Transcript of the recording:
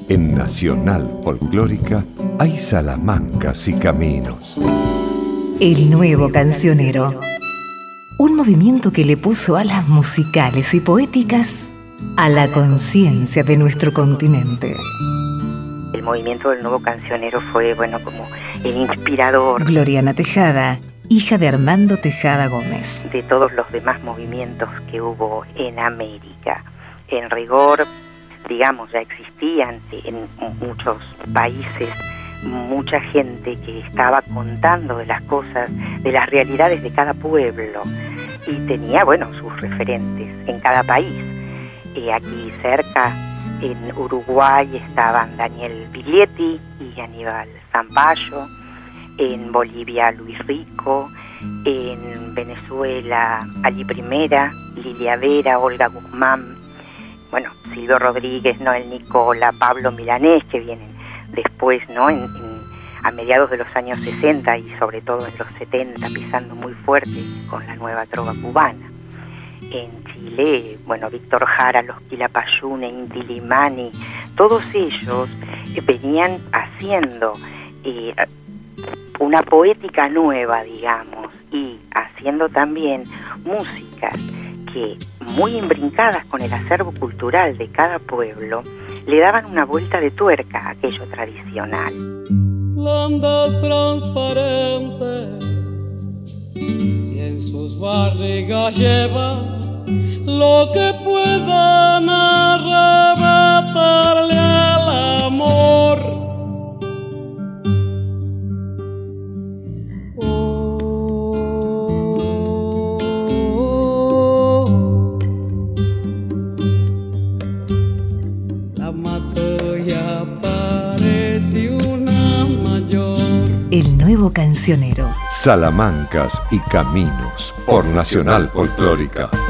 En Nacional Folclórica hay salamancas y caminos. El nuevo cancionero. Un movimiento que le puso alas musicales y poéticas a la conciencia de nuestro continente. El movimiento del nuevo cancionero fue, como el inspirador. Gloriana Tejada, hija de Armando Tejada Gómez. De todos los demás movimientos que hubo en América. En rigor, ya existían en muchos países mucha gente que estaba contando de las cosas, de las realidades de cada pueblo, y tenía, sus referentes en cada país. Aquí cerca, en Uruguay, estaban Daniel Biglietti y Aníbal Zampayo, en Bolivia Luis Rico, en Venezuela Ali Primera, Lilia Vera, Olga Guzmán, Silvio Rodríguez, Noel Nicola, Pablo Milanés, que vienen después, a mediados de los años 60 y sobre todo en los 70, pisando muy fuerte con la nueva trova cubana. En Chile, Víctor Jara, Los Quilapayún, Inti Illimani, todos ellos venían haciendo una poética nueva, y haciendo también músicas que, muy imbrincadas con el acervo cultural de cada pueblo, le daban una vuelta de tuerca a aquello tradicional. Landas transparentes y en sus barrigas llevan lo que puedan arrebatarle al amor. El nuevo cancionero. Salamancas y caminos por Nacional Folclórica.